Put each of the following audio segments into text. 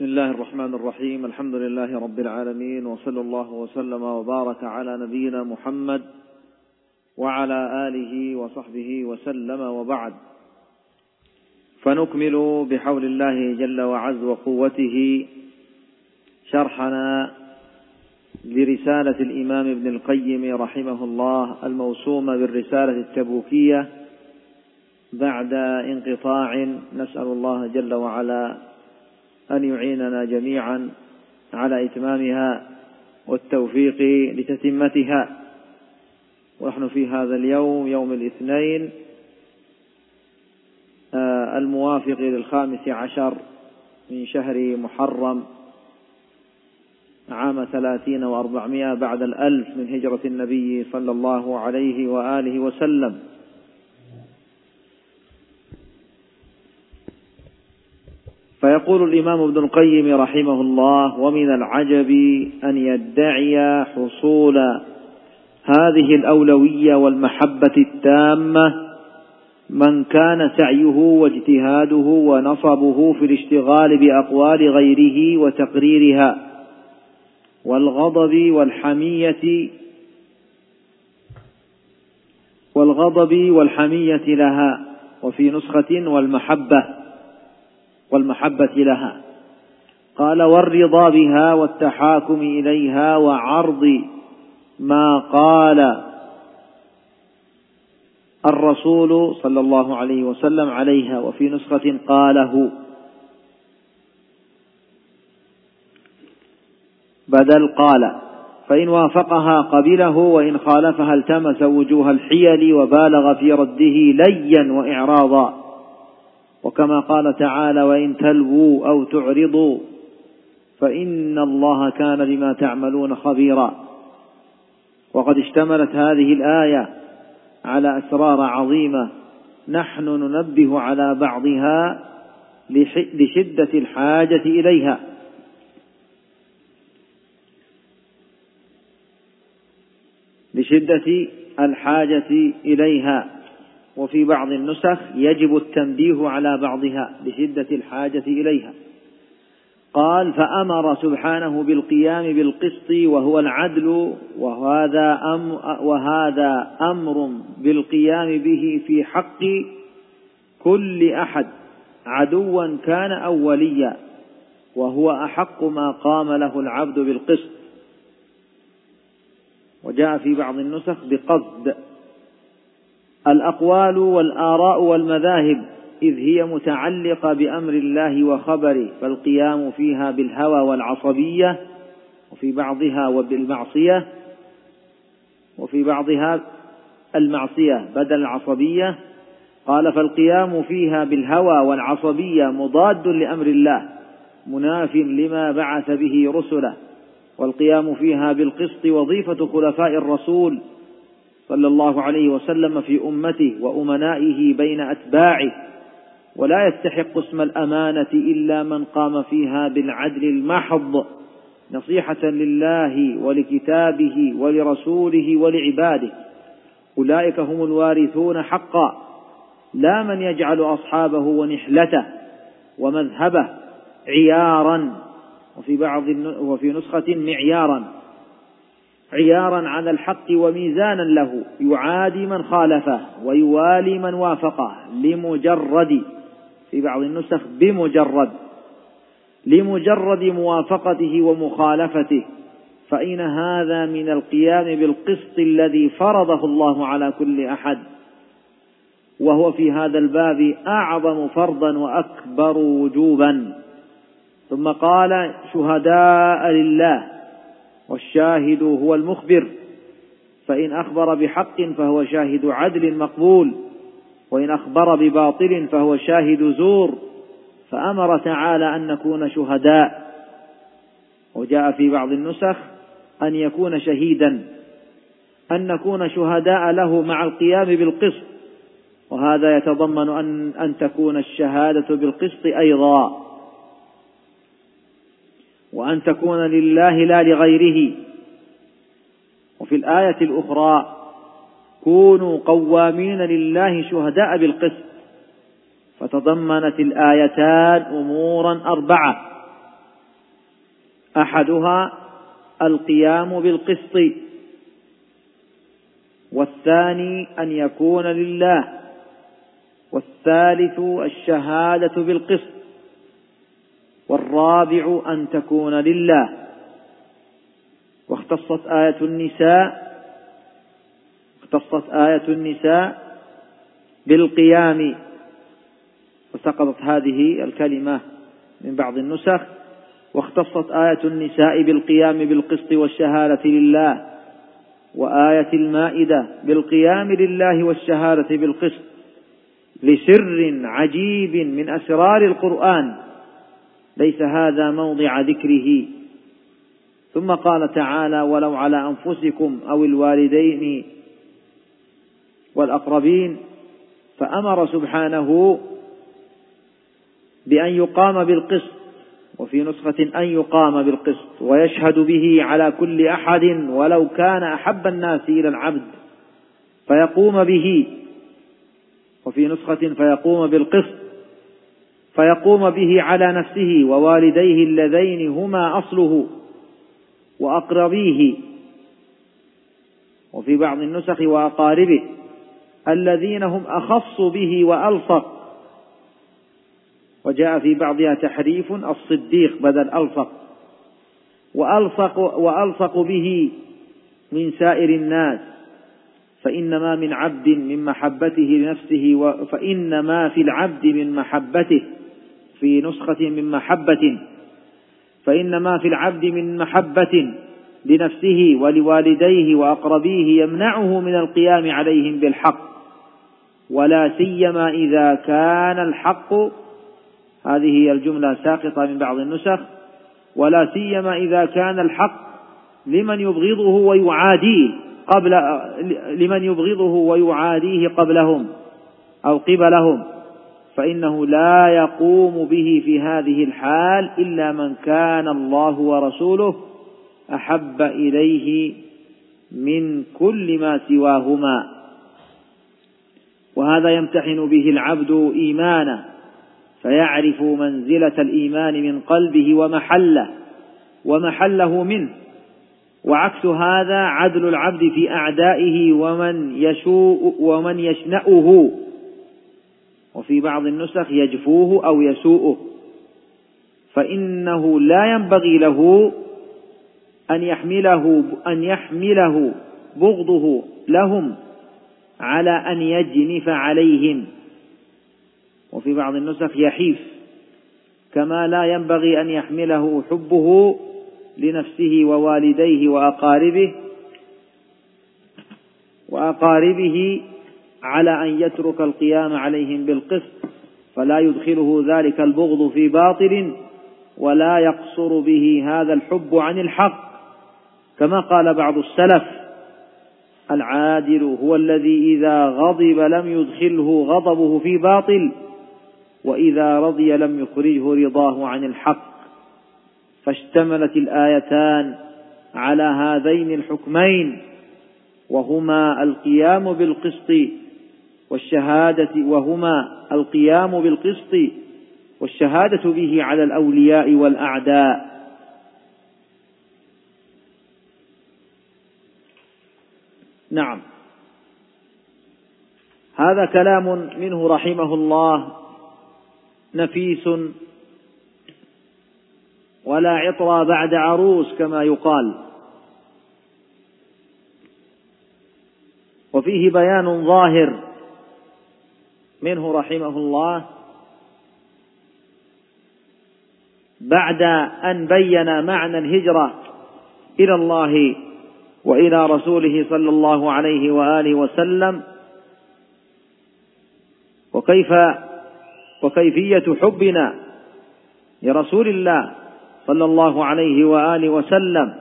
بسم الله الرحمن الرحيم. الحمد لله رب العالمين، وصلى الله وسلم وبارك على نبينا محمد وعلى آله وصحبه وسلم، وبعد، فنكمل بحول الله جل وعز وقوته شرحنا لرسالة الإمام ابن القيم رحمه الله الموسومة بالرسالة التبوكية بعد انقطاع. نسأل الله جل وعلا أن يعيننا جميعا على إتمامها والتوفيق لتتمتها. ونحن في هذا اليوم، يوم الاثنين الموافق ل15 من شهر محرم عام 30 و400 بعد 1000 من هجرة النبي صلى الله عليه وآله وسلم. فيقول الإمام ابن القيم رحمه الله: ومن العجب أن يدعي حصول هذه الأولوية والمحبة التامة من كان سعيه واجتهاده ونصبه في الاشتغال بأقوال غيره وتقريرها، والغضب والحمية لها، وفي نسخة والمحبة لها. قال: والرضا بها والتحاكم إليها وعرض ما قال الرسول صلى الله عليه وسلم عليها، وفي نسخة قاله بدل قال، فإن وافقها قبله، وإن خالفها التمس وجوه الحيل وبالغ في رده ليا وإعراضا. وكما قال تعالى: وإن تلووا أو تعرضوا فإن الله كان بما تعملون خبيرا. وقد اشتملت هذه الآية على أسرار عظيمة نحن ننبه على بعضها لشدة الحاجة إليها. وفي بعض النسخ يجب التنبيه على بعضها لشدة الحاجة إليها. قال: فأمر سبحانه بالقيام بالقسط وهو العدل، وهذا أمر بالقيام به في حق كل أحد عدوا كان أو وليا، وهو أحق ما قام له العبد بالقسط. وجاء في بعض النسخ بقصد. الأقوال والآراء والمذاهب إذ هي متعلقة بأمر الله وخبره، فالقيام فيها بالهوى والعصبية، وفي بعضها وبالمعصية، وفي بعضها المعصية بدل العصبية. قال: فالقيام فيها بالهوى والعصبية مضاد لأمر الله مناف لما بعث به رسله. والقيام فيها بالقسط وظيفة خلفاء الرسول صلى الله عليه وسلم في أمته وأمنائه بين أتباعه، ولا يستحق اسم الأمانة إلا من قام فيها بالعدل المحض نصيحة لله ولكتابه ولرسوله ولعباده. أولئك هم الوارثون حقا، لا من يجعل أصحابه ونحلته ومذهبه عيارا، وفي نسخة عيارا على الحق وميزانا له، يعادي من خالفه ويوالي من وافقه في بعض النسخ لمجرد موافقته ومخالفته. فإن هذا من القيام بالقسط الذي فرضه الله على كل أحد، وهو في هذا الباب أعظم فرضا وأكبر وجوبا. ثم قال: شهداء لله، والشاهد هو المخبر، فإن أخبر بحق فهو شاهد عدل مقبول، وإن أخبر بباطل فهو شاهد زور. فأمر تعالى أن نكون شهداء. وجاء في بعض النسخ أن يكون شهيدا، أن نكون شهداء له مع القيام بالقسط. وهذا يتضمن أن تكون الشهادة بالقسط أيضا، وأن تكون لله لا لغيره. وفي الآية الأخرى: كونوا قوامين لله شهداء بالقسط. فتضمنت الآيتان أمورا 4: أحدها القيام بالقسط، والثاني أن يكون لله، والثالث الشهادة بالقسط، والرابع أن تكون لله. واختصت آية النساء بالقيام، وسقطت هذه الكلمة من بعض النسخ. واختصت آية النساء بالقيام بالقسط والشهادة لله، وآية المائدة بالقيام لله والشهادة بالقسط، لسر عجيب من أسرار القرآن ليس هذا موضع ذكره. ثم قال تعالى: ولو على أنفسكم أو الوالدين والأقربين، فأمر سبحانه بأن يقام بالقسط، وفي نسخة أن يقام بالقسط ويشهد به على كل أحد ولو كان أحب الناس إلى العبد فيقوم به، وفي نسخة فيقوم بالقسط، فيقوم به على نفسه ووالديه اللذين هما أصله وأقربيه، وفي بعض النسخ وأقاربه الذين هم أخص به وألصق، وجاء في بعضها تحريف الصديق بدل ألصق، وألصق به من سائر الناس، فإنما من عبد من محبته لنفسه فإنما في العبد من محبته، في نسخة من محبة، فإنما في العبد من محبة لنفسه ولوالديه وأقربيه يمنعه من القيام عليهم بالحق، ولا سيما إذا كان الحق، هذه هي الجملة ساقطة من بعض النسخ، ولا سيما إذا كان الحق لمن يبغضه ويعاديه قبلهم أو قبلهم، فإنه لا يقوم به في هذه الحال إلا من كان الله ورسوله أحب إليه من كل ما سواهما. وهذا يمتحن به العبد إيمانه، فيعرف منزلة الإيمان من قلبه ومحله منه، وعكس هذا عدل العبد في أعدائه ومن يشنأه، وفي بعض النسخ يجفوه أو يسوءه، فإنه لا ينبغي له أن يحمله بغضه لهم على أن يجنف عليهم، وفي بعض النسخ يحيف، كما لا ينبغي أن يحمله حبه لنفسه ووالديه وأقاربه على أن يترك القيام عليهم بالقسط، فلا يدخله ذلك البغض في باطل، ولا يقصر به هذا الحب عن الحق، كما قال بعض السلف: العادل هو الذي إذا غضب لم يدخله غضبه في باطل، وإذا رضي لم يخرجه رضاه عن الحق. فاشتملت الآيتان على هذين الحكمين، وهما القيام بالقسط والشهادة به على الأولياء والأعداء. نعم، هذا كلام منه رحمه الله نفيس، ولا عطر بعد عروس كما يقال، وفيه بيان ظاهر منه رحمه الله بعد أن بين معنى الهجرة إلى الله وإلى رسوله صلى الله عليه وآله وسلم، وكيفية حبنا لرسول الله صلى الله عليه وآله وسلم،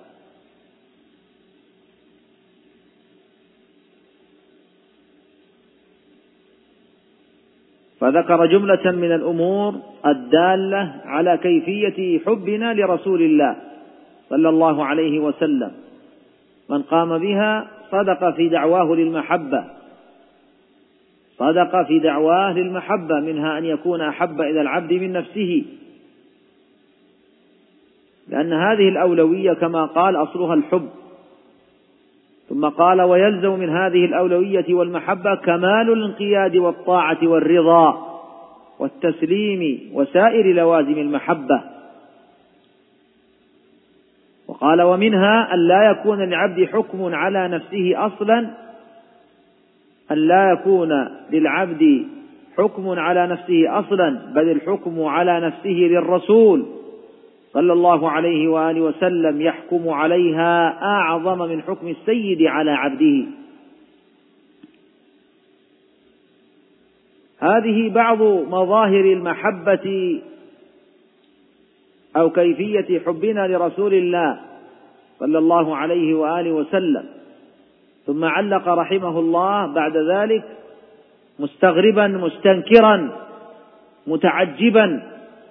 فذكر جملة من الأمور الدالة على كيفية حبنا لرسول الله صلى الله عليه وسلم. من قام بها صدق في دعواه للمحبة، منها أن يكون أحب إلى العبد من نفسه، لأن هذه الأولوية كما قال أصلها الحب. ثم قال: ويلزم من هذه الأولوية والمحبة كمال الانقياد والطاعة والرضا والتسليم وسائر لوازم المحبة. وقال: ومنها أن لا يكون للعبد حكم على نفسه أصلا، أن لا يكون للعبد حكم على نفسه أصلا، بل الحكم على نفسه للرسول صلى الله عليه وآله وسلم يحكم عليها أعظم من حكم السيد على عبده. هذه بعض مظاهر المحبة أو كيفية حبنا لرسول الله صلى الله عليه وآله وسلم. ثم علق رحمه الله بعد ذلك مستغربا مستنكرا متعجبا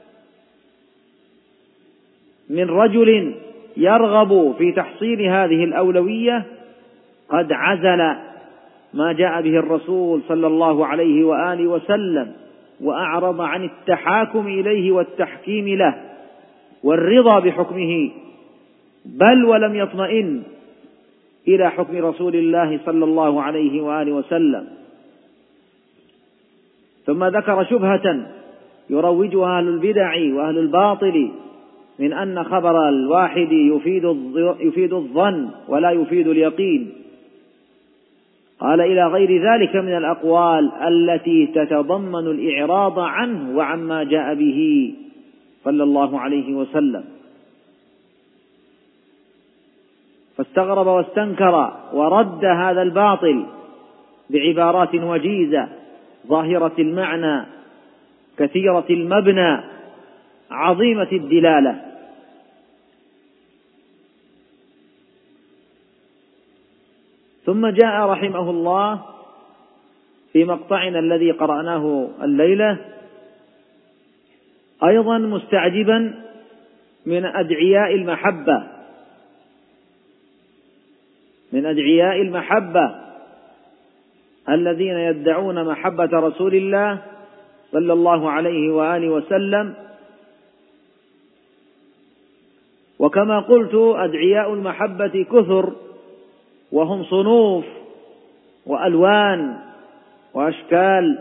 من رجل يرغب في تحصيل هذه الأولوية قد عزل ما جاء به الرسول صلى الله عليه وآله وسلم، وأعرض عن التحاكم إليه والتحكيم له والرضا بحكمه، بل ولم يطمئن إلى حكم رسول الله صلى الله عليه وآله وسلم. ثم ذكر شبهة يروجها أهل البدع وأهل الباطل من أن خبر الواحد يفيد الظن ولا يفيد اليقين. قال: إلى غير ذلك من الأقوال التي تتضمن الإعراض عنه وعما جاء به صلى الله عليه وسلم. فاستغرب واستنكر ورد هذا الباطل بعبارات وجيزة ظاهرة المعنى كثيرة المبنى عظيمة الدلالة. ثم جاء رحمه الله في مقطعنا الذي قرأناه الليلة أيضا مستعجبا من أدعياء المحبة الذين يدعون محبة رسول الله صلى الله عليه وآله وسلم. وكما قلت أدعياء المحبة كثر، وهم صنوف وألوان وأشكال،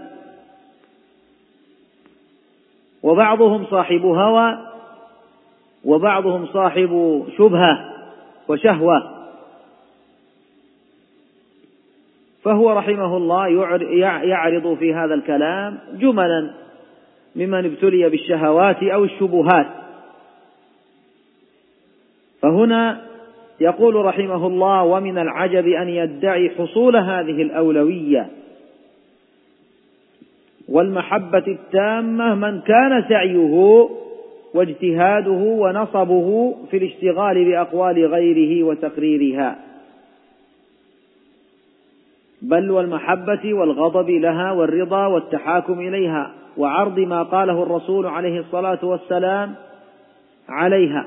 وبعضهم صاحب هوى وبعضهم صاحب شبهة وشهوة. فهو رحمه الله يعرض في هذا الكلام جملا ممن ابتلي بالشهوات أو الشبهات. فهنا يقول رحمه الله: ومن العجب أن يدعي حصول هذه الأولوية والمحبة التامة من كان سعيه واجتهاده ونصبه في الاشتغال بأقوال غيره وتقريرها، بل والمحبة والغضب لها والرضا والتحاكم إليها وعرض ما قاله الرسول عليه الصلاة والسلام عليها.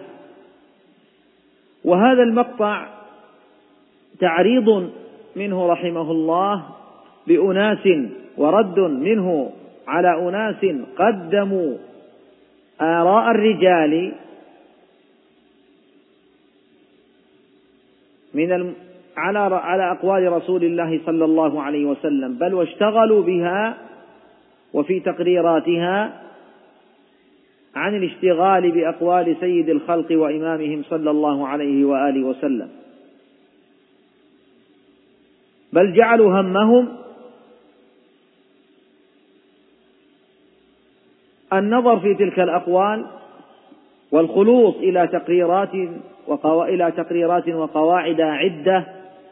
وهذا المقطع تعريض منه رحمه الله بأناس ورد منه على أناس قدموا آراء الرجال على أقوال رسول الله صلى الله عليه وسلم، بل واشتغلوا بها وفي تقريراتها عن الاشتغال بأقوال سيد الخلق وإمامهم صلى الله عليه وآله وسلم، بل جعلوا همهم النظر في تلك الأقوال والخلوص إلى تقريرات وقواعد عدة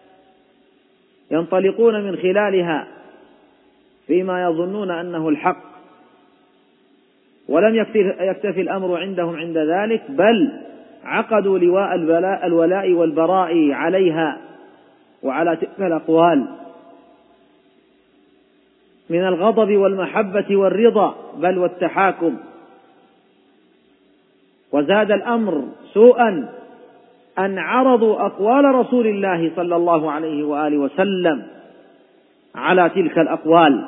ينطلقون من خلالها فيما يظنون أنه الحق. ولم يكتفي الأمر عندهم عند ذلك، بل عقدوا لواء الولاء والبراء عليها وعلى تلك الأقوال من الغضب والمحبة والرضا بل والتحاكم. وزاد الأمر سوءا أن عرضوا أقوال رسول الله صلى الله عليه وآله وسلم على تلك الأقوال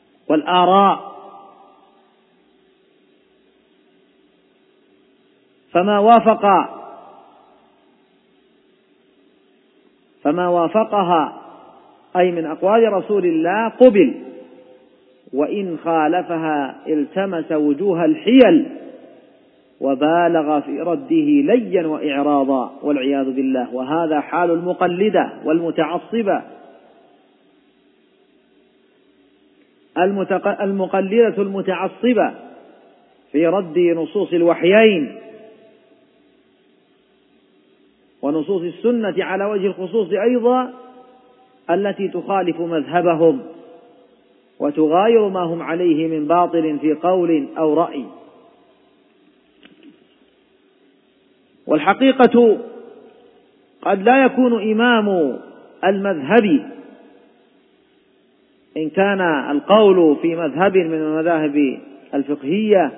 والآراء، فما وافقها أي من أقوال رسول الله قبل، وإن خالفها التمس وجوه الحيل وبالغ في رده ليا وإعراضا والعياذ بالله. وهذا حال المقلدة والمتعصبة. المقلدة المتعصبة في رد نصوص الوحيين ونصوص السنة على وجه الخصوص أيضا التي تخالف مذهبهم وتغاير ما هم عليه من باطل في قول أو رأي. والحقيقة قد لا يكون إمام المذهب، إن كان القول في مذهب من المذاهب الفقهية،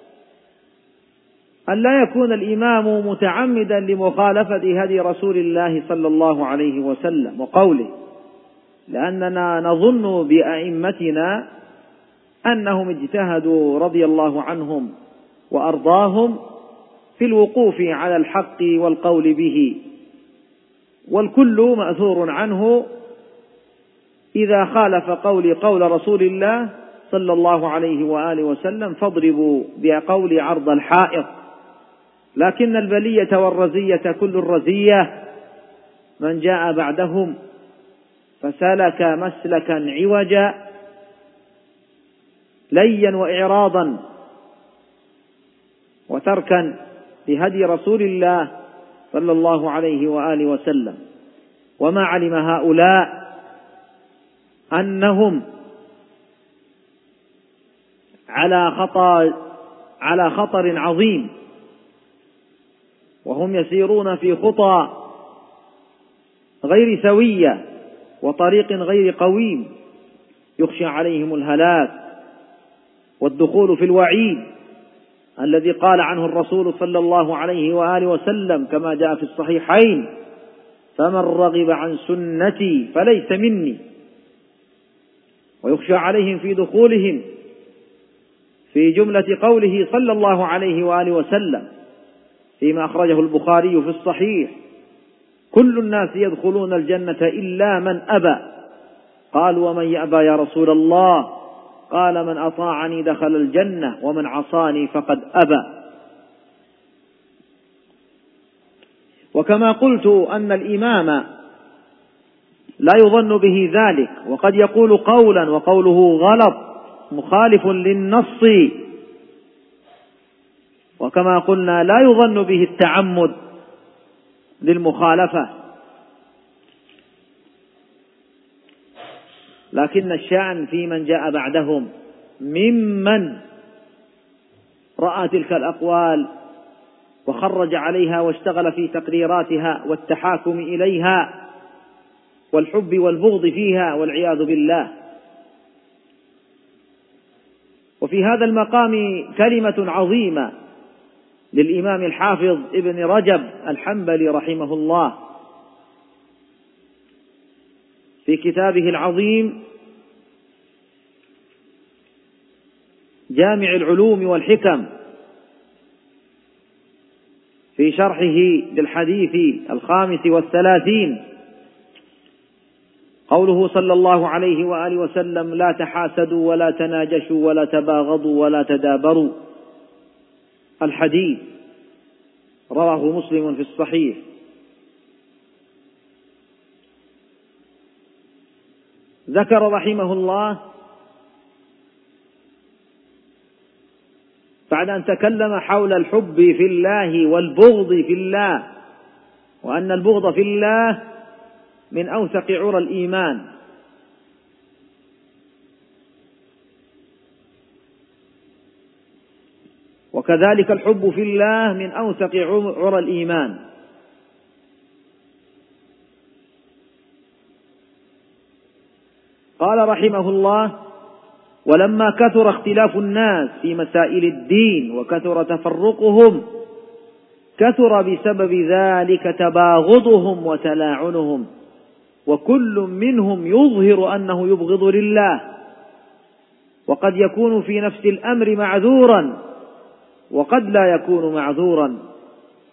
أن لا يكون الإمام متعمدا لمخالفة هدي رسول الله صلى الله عليه وسلم وقوله، لأننا نظن بأئمتنا أنهم اجتهدوا رضي الله عنهم وأرضاهم في الوقوف على الحق والقول به، والكل مأثور عنه إذا خالف قول رسول الله صلى الله عليه وآله وسلم فاضربوا بقول عرض الحائط. لكن البلية والرزية كل الرزية من جاء بعدهم فسلك مسلكا عوجا ليا وإعراضا وتركا لهدي رسول الله صلى الله عليه وآله وسلم. وما علم هؤلاء أنهم على خطر عظيم، وهم يسيرون في خطى غير سوية وطريق غير قويم، يخشى عليهم الهلاك والدخول في الوعيد الذي قال عنه الرسول صلى الله عليه وآله وسلم كما جاء في الصحيحين: فمن رغب عن سنتي فليس مني. ويخشى عليهم في دخولهم في جملة قوله صلى الله عليه وآله وسلم فيما أخرجه البخاري في الصحيح: كل الناس يدخلون الجنة إلا من أبى. قالوا: ومن يأبى يا رسول الله؟ قال: من أطاعني دخل الجنة ومن عصاني فقد أبى. وكما قلت أن الإمام لا يظن به ذلك، وقد يقول قولا وقوله غلط مخالف للنص، وكما قلنا لا يظن به التعمد للمخالفة، لكن الشأن في من جاء بعدهم ممن رأى تلك الأقوال وخرج عليها واشتغل في تقريراتها والتحاكم إليها والحب والبغض فيها والعياذ بالله. وفي هذا المقام كلمة عظيمة للإمام الحافظ ابن رجب الحنبلي رحمه الله في كتابه العظيم جامع العلوم والحكم في شرحه للحديث 35، قوله صلى الله عليه وآله وسلم: لا تحاسدوا ولا تناجشوا ولا تباغضوا ولا تدابروا. الحديث رواه مسلم في الصحيح. ذكر رحمه الله بعد أن تكلم حول الحب في الله والبغض في الله، وأن البغض في الله من أوثق عرى الإيمان، وكذلك الحب في الله من أوثق عرى الإيمان. قال رحمه الله: ولما كثر اختلاف الناس في مسائل الدين وكثر تفرقهم كثر بسبب ذلك تباغضهم وتلاعنهم، وكل منهم يظهر أنه يبغض لله، وقد يكون في نفس الأمر معذورا وقد لا يكون معذورا،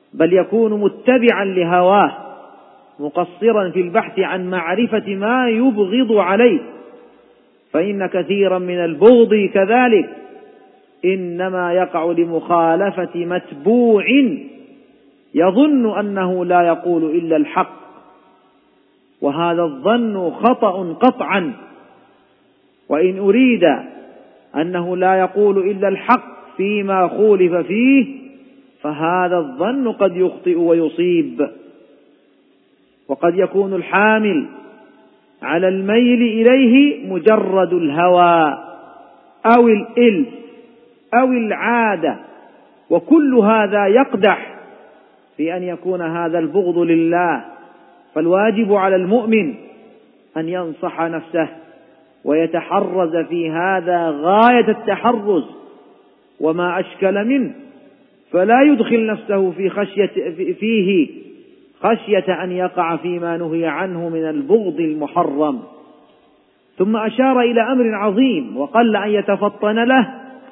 بل يكون متبعا لهواه مقصرا في البحث عن معرفة ما يبغض عليه، فإن كثيرا من البغض كذلك إنما يقع لمخالفة متبوع يظن أنه لا يقول إلا الحق، وهذا الظن خطأ قطعا. وإن أريد أنه لا يقول إلا الحق فيما خولف فيه فهذا الظن قد يخطئ ويصيب، وقد يكون الحامل على الميل إليه مجرد الهوى أو الإلف أو العادة، وكل هذا يقدح في أن يكون هذا البغض لله. فالواجب على المؤمن أن ينصح نفسه ويتحرز في هذا غاية التحرز، وما أشكل منه فلا يدخل نفسه فيه خشية أن يقع فيما نهي عنه من البغض المحرم. ثم أشار إلى أمر عظيم وقل أن يتفطن له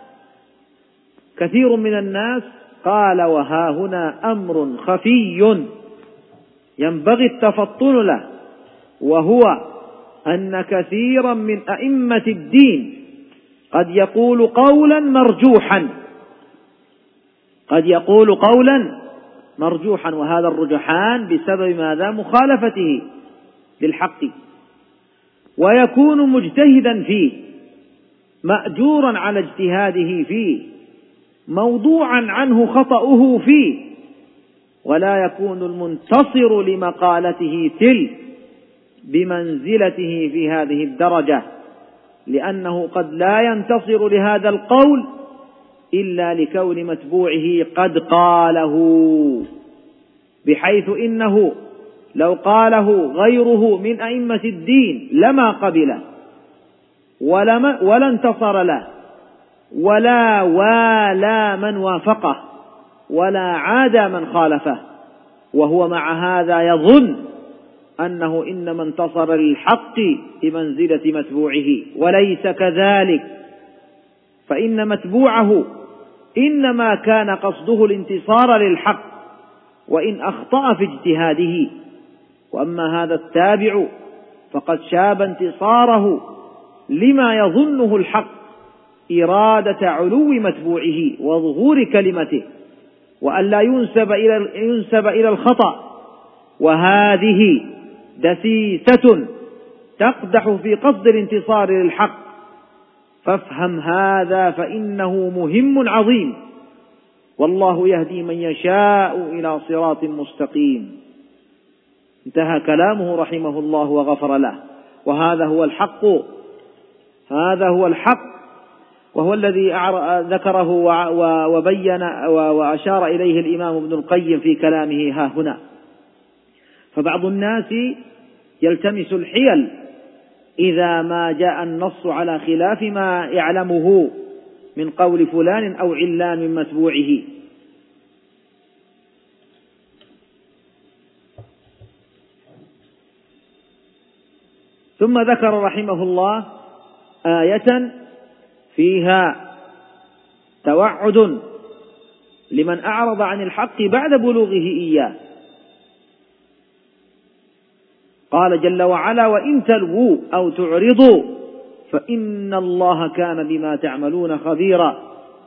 كثير من الناس، قال: وها هنا أمر خفي ينبغي التفطن له، وهو أن كثيرا من أئمة الدين قد يقول قولا مرجوحا، وهذا الرجحان بسبب ماذا؟ مخالفته للحق، ويكون مجتهدا فيه مأجورا على اجتهاده فيه، موضوعا عنه خطأه فيه، ولا يكون المنتصر لمقالته تلك بمنزلته في هذه الدرجة، لأنه قد لا ينتصر لهذا القول إلا لكون متبوعه قد قاله، بحيث إنه لو قاله غيره من أئمة الدين لما قبله ولا انتصر له ولا والى من وافقه ولا عاد من خالفه، وهو مع هذا يظن أنه إنما انتصر للحق بمنزلة متبوعه، وليس كذلك، فإن متبوعه إنما كان قصده الانتصار للحق وإن أخطأ في اجتهاده، وأما هذا التابع فقد شاب انتصاره لما يظنه الحق، إرادة علو متبوعه وظهور كلمته، وألا ينسب إلى الخطأ، وهذه دسيسة تقدح في قصد الانتصار للحق. فافهم هذا فإنه مهم عظيم، والله يهدي من يشاء إلى صراط مستقيم. انتهى كلامه رحمه الله وغفر له. وهذا هو الحق، وهو الذي ذكره وبين وأشار إليه الإمام ابن القيم في كلامه ها هنا. فبعض الناس يلتمس الحيل إذا ما جاء النص على خلاف ما يعلمه من قول فلان أو علان من متبوعه. ثم ذكر رحمه الله آية فيها توعد لمن أعرض عن الحق بعد بلوغه إياه. قال جل وعلا: وإن تلووا أو تعرضوا فإن الله كان بما تعملون خبيرا.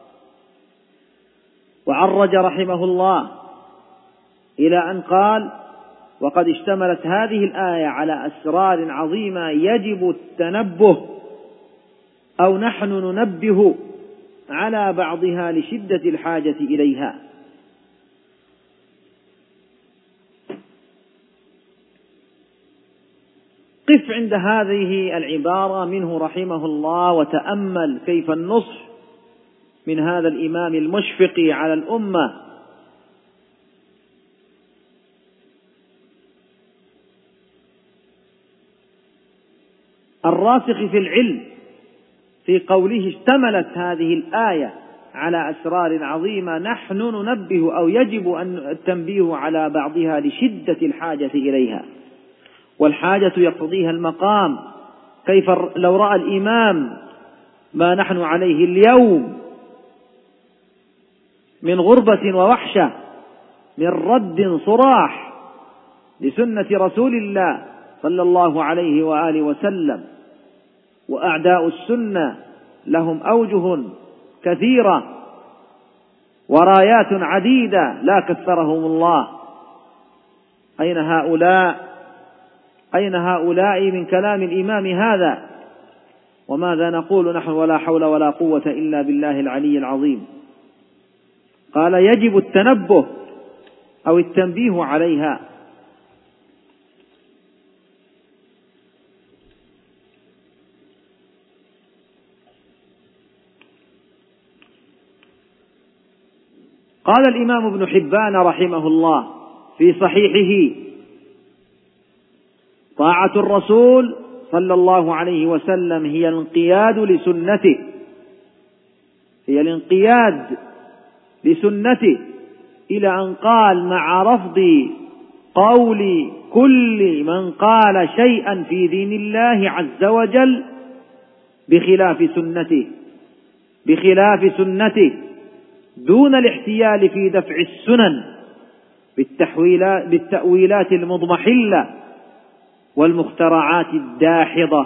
وعرج رحمه الله إلى أن قال: وقد اشتملت هذه الآية على أسرار عظيمة يجب التنبه أو نحن ننبه على بعضها لشدة الحاجة إليها. قف عند هذه العبارة منه رحمه الله وتأمل كيف النصح من هذا الإمام المشفق على الأمة الراسخ في العلم، في قوله اشتملت هذه الآية على أسرار عظيمة نحن ننبه أو يجب أن التنبيه على بعضها لشدة الحاجة إليها، والحاجة يقتضيها المقام. كيف لو رأى الإمام ما نحن عليه اليوم من غربة ووحشة من رد صراح لسنة رسول الله صلى الله عليه وآله وسلم. وأعداء السنة لهم أوجه كثيرة ورايات عديدة لا كثرهم الله. أين هؤلاء من كلام الإمام هذا؟ وماذا نقول نحن؟ ولا حول ولا قوة إلا بالله العلي العظيم. قال يجب التنبه أو التنبيه عليها. قال الإمام ابن حبان رحمه الله في صحيحه: طاعة الرسول صلى الله عليه وسلم هي الانقياد لسنته، هي الانقياد لسنته، إلى أن قال: مع رفض قول كل من قال شيئا في دين الله عز وجل بخلاف سنته دون الاحتيال في دفع السنن بالتأويلات المضمحلة والمخترعات الداحضة.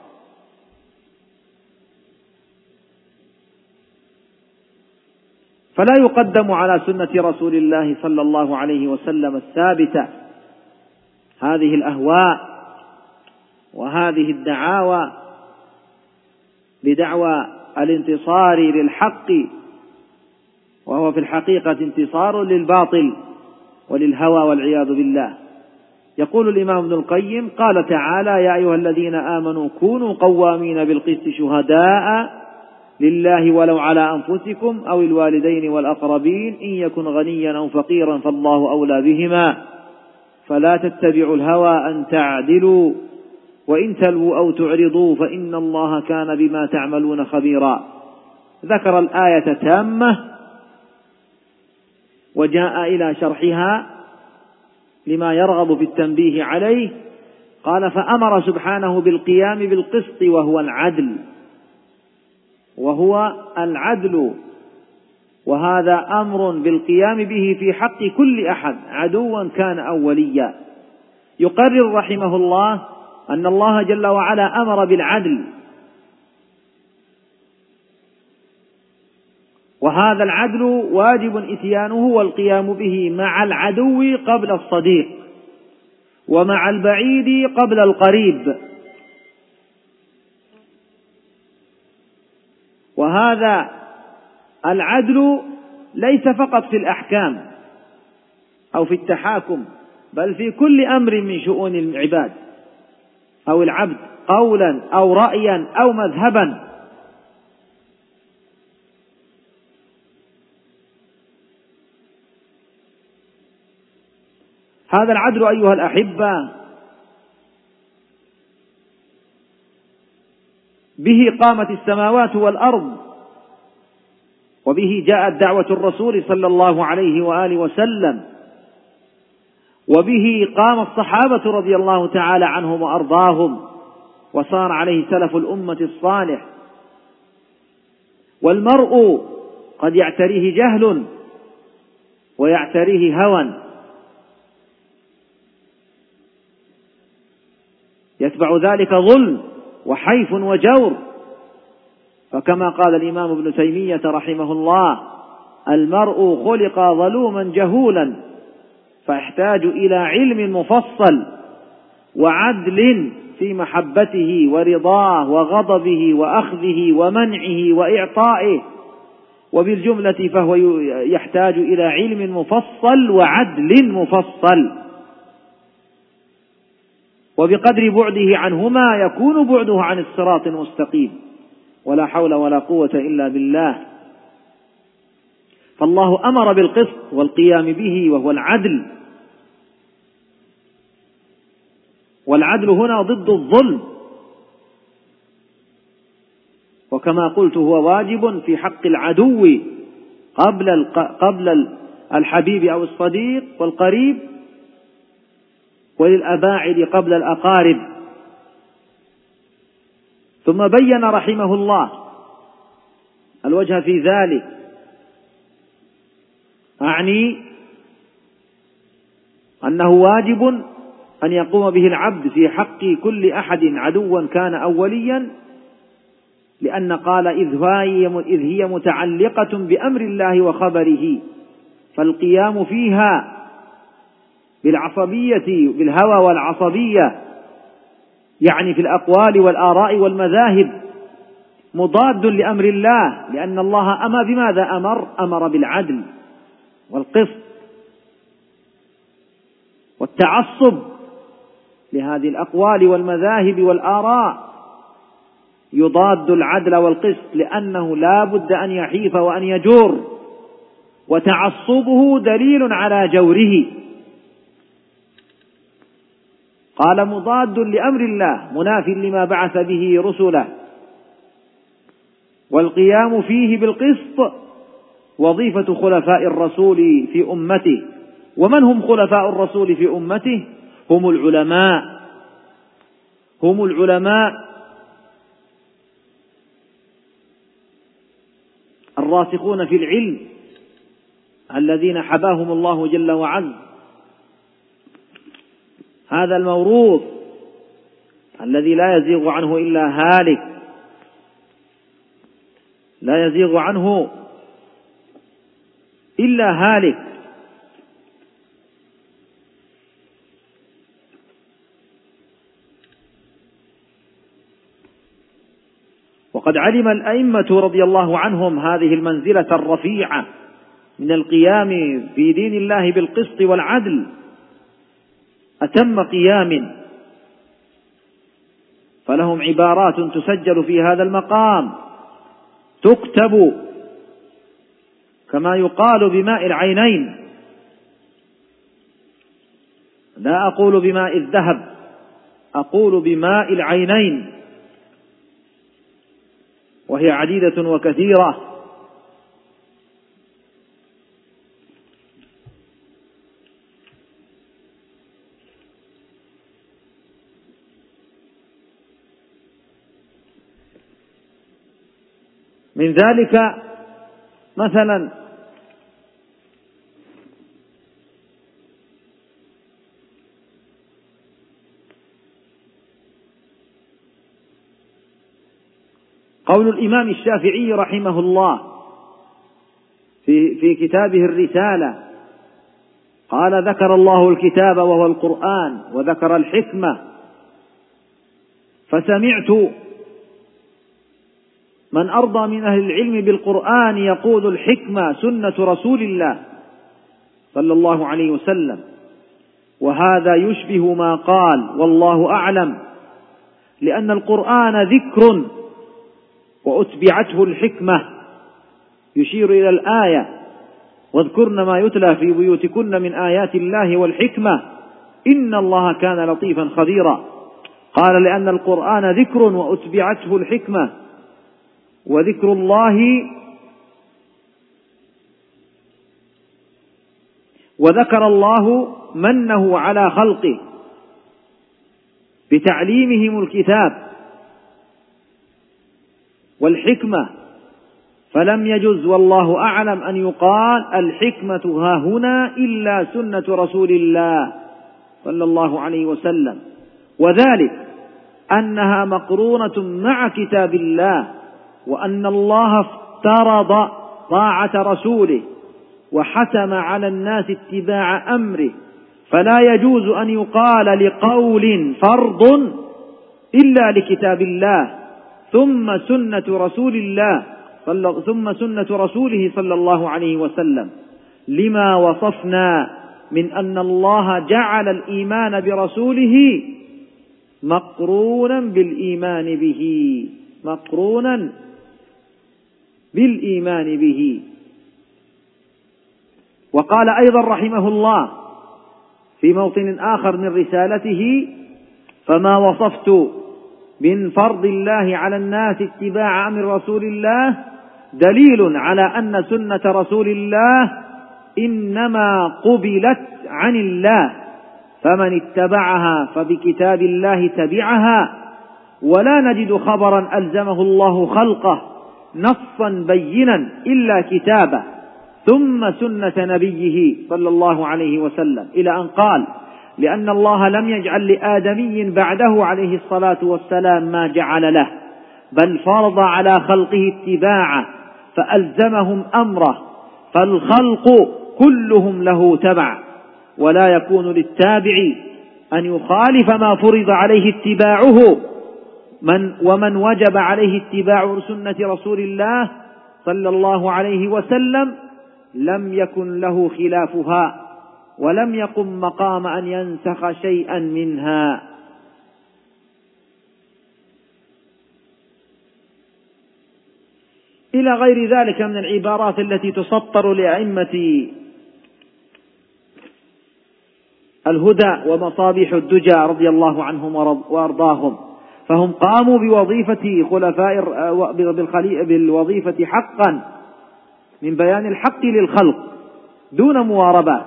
فلا يقدم على سنة رسول الله صلى الله عليه وسلم الثابتة هذه الأهواء وهذه الدعاوى بدعوى الانتصار للحق، وهو في الحقيقة انتصار للباطل وللهوى والعياذ بالله. يقول الإمام ابن القيم: قال تعالى: يا أيها الذين آمنوا كونوا قوامين بالقسط شهداء لله ولو على أنفسكم أو الوالدين والأقربين إن يكن غنيا أو فقيرا فالله أولى بهما فلا تتبعوا الهوى أن تعدلوا وإن تلووا أو تعرضوا فإن الله كان بما تعملون خبيرا. ذكر الآية تامة وجاء إلى شرحها لما يرغب في التنبيه عليه. قال: فأمر سبحانه بالقيام بالقسط وهو العدل، وهذا أمر بالقيام به في حق كل أحد عدوا كان أو وليا. يقرر رحمه الله أن الله جل وعلا أمر بالعدل، وهذا العدل واجب إتيانه والقيام به مع العدو قبل الصديق، ومع البعيد قبل القريب. وهذا العدل ليس فقط في الأحكام أو في التحاكم، بل في كل أمر من شؤون العباد أو العبد، قولا أو رأيا أو مذهبا. هذا العدل أيها الأحبة به قامت السماوات والأرض، وبه جاءت دعوة الرسول صلى الله عليه وآله وسلم، وبه قام الصحابة رضي الله تعالى عنهم وأرضاهم، وصار عليه سلف الأمة الصالح. والمرء قد يعتريه جهل ويعتريه هوى، يتبع ذلك ظلم وحيف وجور. فكما قال الإمام ابن تيمية رحمه الله: المرء خلق ظلوما جهولا فيحتاج إلى علم مفصل وعدل في محبته ورضاه وغضبه وأخذه ومنعه وإعطائه، وبالجملة فهو يحتاج إلى علم مفصل وعدل مفصل، وبقدر بعده عنهما يكون بعده عن الصراط المستقيم. ولا حول ولا قوة إلا بالله. فالله أمر بالقسط والقيام به وهو العدل، والعدل هنا ضد الظلم، وكما قلت هو واجب في حق العدو قبل الحبيب أو الصديق والقريب، وللأباعد قبل الأقارب. ثم بين رحمه الله الوجه في ذلك، أعني أنه واجب أن يقوم به العبد في حق كل أحد عدوا كان أوليا، لأن قال إذ هي متعلقة بأمر الله وخبره، فالقيام فيها بالعصبية بالهوى والعصبية يعني في الأقوال والآراء والمذاهب مضاد لأمر الله، لأن الله أمر بماذا؟ أمر بالعدل والقسط، والتعصب لهذه الأقوال والمذاهب والآراء يضاد العدل والقسط، لأنه لا بد أن يحيف وأن يجور، وتعصبه دليل على جوره. قال مضاد لأمر الله مناف لما بعث به رسله، والقيام فيه بالقسط وظيفة خلفاء الرسول في أمته. ومن هم خلفاء الرسول في أمته؟ هم العلماء الراسخون في العلم الذين حباهم الله جل وعز. هذا الموروث الذي لا يزيغ عنه إلا هالك، لا يزيغ عنه إلا هالك. وقد علم الأئمة رضي الله عنهم هذه المنزلة الرفيعة من القيام في دين الله بالقسط والعدل أتم قيام، فلهم عبارات تسجل في هذا المقام تكتب كما يقال بماء العينين، لا أقول بماء الذهب، أقول بماء العينين، وهي عديدة وكثيرة. من ذلك مثلا قول الإمام الشافعي رحمه الله في كتابه الرسالة، قال: ذكر الله الكتاب وهو القرآن، وذكر الحكمة، فسمعت من أرضى من أهل العلم بالقرآن يقول الحكمة سنة رسول الله صلى الله عليه وسلم، وهذا يشبه ما قال والله أعلم، لأن القرآن ذكر وأتبعته الحكمة، يشير إلى الآية: واذكرن ما يتلى في بيوتكن من آيات الله والحكمة إن الله كان لطيفا خبيرا. قال: لأن القرآن ذكر وأتبعته الحكمة، وذكر الله وذكر الله منه على خلقه بتعليمهم الكتاب والحكمة، فلم يجز والله أعلم أن يقال الحكمة ها هنا إلا سنة رسول الله صلى الله عليه وسلم، وذلك أنها مقرونة مع كتاب الله، وأن الله افترض طاعة رسوله وحتم على الناس اتباع أمره، فلا يجوز أن يقال لقول فرض إلا لكتاب الله ثم سنة رسوله صلى الله عليه وسلم، لما وصفنا من أن الله جعل الإيمان برسوله مقرونا بالإيمان به. وقال أيضا رحمه الله في موطن آخر من رسالته: فما وصفت من فرض الله على الناس اتباع أمر رسول الله دليل على أن سنة رسول الله إنما قبلت عن الله، فمن اتبعها فبكتاب الله تبعها، ولا نجد خبرا ألزمه الله خلقه نصا بينا إلا كتابه ثم سنة نبيه صلى الله عليه وسلم، إلى أن قال: لأن الله لم يجعل لآدمي بعده عليه الصلاة والسلام ما جعل له، بل فرض على خلقه اتباعه فألزمهم أمره، فالخلق كلهم له تبع، ولا يكون للتابع أن يخالف ما فرض عليه اتباعه، ومن وجب عليه اتباع سنة رسول الله صلى الله عليه وسلم لم يكن له خلافها، ولم يقم مقام أن ينسخ شيئا منها. إلى غير ذلك من العبارات التي تسطر لأئمة الهدى ومصابيح الدجى رضي الله عنهم وأرضاهم، فهم قاموا بوظيفة بالوظيفة حقا من بيان الحق للخلق دون مواربات.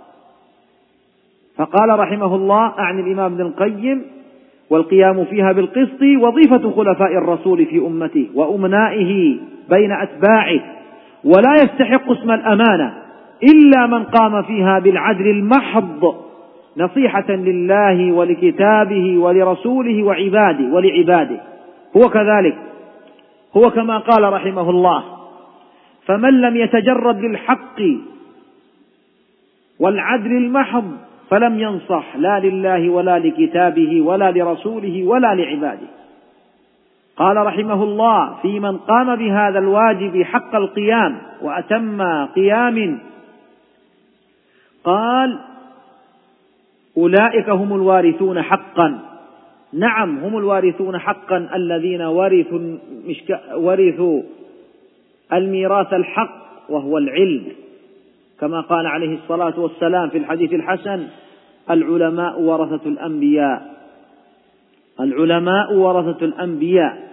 فقال رحمه الله أعني الإمام ابن القيم: والقيام فيها بالقسط وظيفة خلفاء الرسول في أمته وأمنائه بين أتباعه، ولا يستحق اسم الأمانة إلا من قام فيها بالعدل المحض نصيحة لله ولكتابه ولرسوله ولعباده. هو كذلك، هو كما قال رحمه الله: فمن لم يتجرد للحق والعدل المحض فلم ينصح لا لله ولا لكتابه ولا لرسوله ولا لعباده. قال رحمه الله: في من قام بهذا الواجب حق القيام وأتم قيام، قال: أولئك هم الوارثون حقا. نعم، هم الوارثون حقا الذين ورثوا الميراث الحق وهو العلم، كما قال عليه الصلاة والسلام في الحديث الحسن: العلماء ورثة الأنبياء، العلماء ورثة الأنبياء.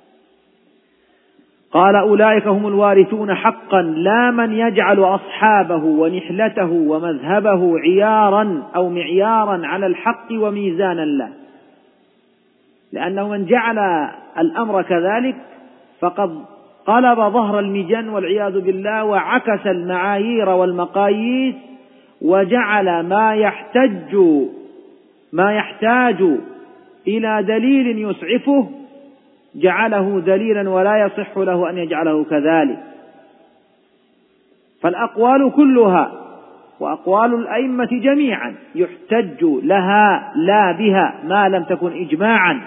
قال: أولئك هم الوارثون حقا، لا من يجعل أصحابه ونحلته ومذهبه عيارا أو معيارا على الحق وميزانا له، لأنه من جعل الأمر كذلك فقد قلب ظهر المجن والعياذ بالله، وعكس المعايير والمقاييس، وجعل ما يحتاج إلى دليل يسعفه جعله دليلا ولا يصح له أن يجعله كذلك. فالأقوال كلها وأقوال الأئمة جميعا يحتج لها لا بها ما لم تكن إجماعا،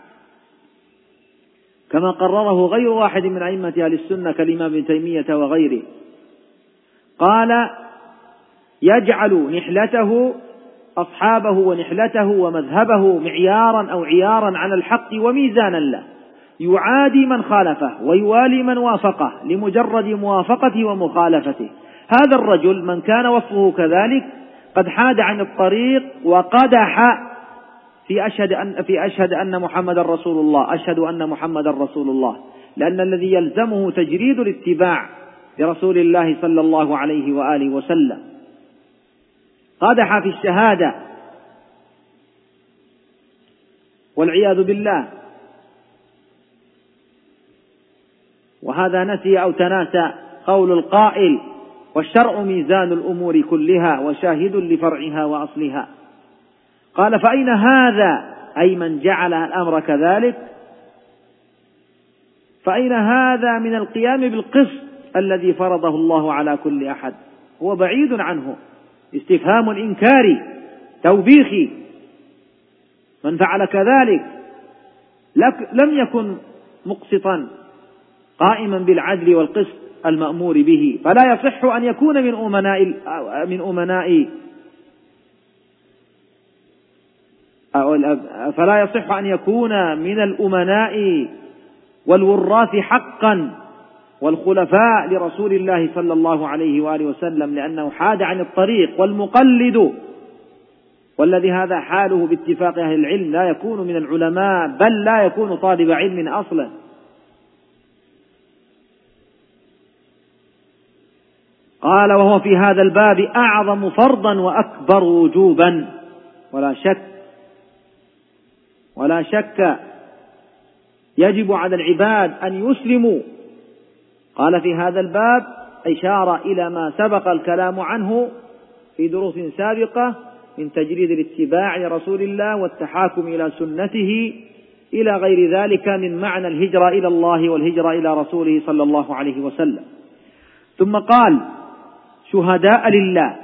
كما قرره غير واحد من أئمة أهل السنة كالإمام ابن تيمية وغيره. قال: يجعل نحلته أصحابه ونحلته ومذهبه معيارا أو عيارا على الحق وميزانا له، يعادي من خالفه ويوالي من وافقه لمجرد موافقته ومخالفته. هذا الرجل من كان وصفه كذلك قد حاد عن الطريق وقدح في أشهد أن محمد رسول الله، أشهد أن محمد رسول الله، لأن الذي يلزمه تجريد الاتباع لرسول الله صلى الله عليه وآله وسلم. قدح في الشهادة والعياذ بالله، وهذا نسي أو تناسى قول القائل: والشرع ميزان الأمور كلها وشاهد لفرعها وأصلها. قال: فأين هذا؟ أي من جعل الأمر كذلك، فأين هذا من القيام بالقسط الذي فرضه الله على كل أحد؟ هو بعيد عنه، استفهام إنكاري توبيخي. من فعل كذلك لم يكن مقسطا قائما بالعدل والقسط المأمور به، فلا يصح أن يكون من الأمناء والوراث حقا والخلفاء لرسول الله صلى الله عليه وآله وسلم، لأنه حاد عن الطريق. والمقلد، والذي هذا حاله باتفاق أهل العلم، لا يكون من العلماء، بل لا يكون طالب علم أصلا. قال: وهو في هذا الباب أعظم فرضا وأكبر وجوبا، ولا شك يجب على العباد أن يسلموا. قال: في هذا الباب إشارة إلى ما سبق الكلام عنه في دروس سابقة، من تجريد الاتباع لرسول الله والتحاكم إلى سنته إلى غير ذلك من معنى الهجرة إلى الله والهجرة إلى رسوله صلى الله عليه وسلم. ثم قال شهداء لله،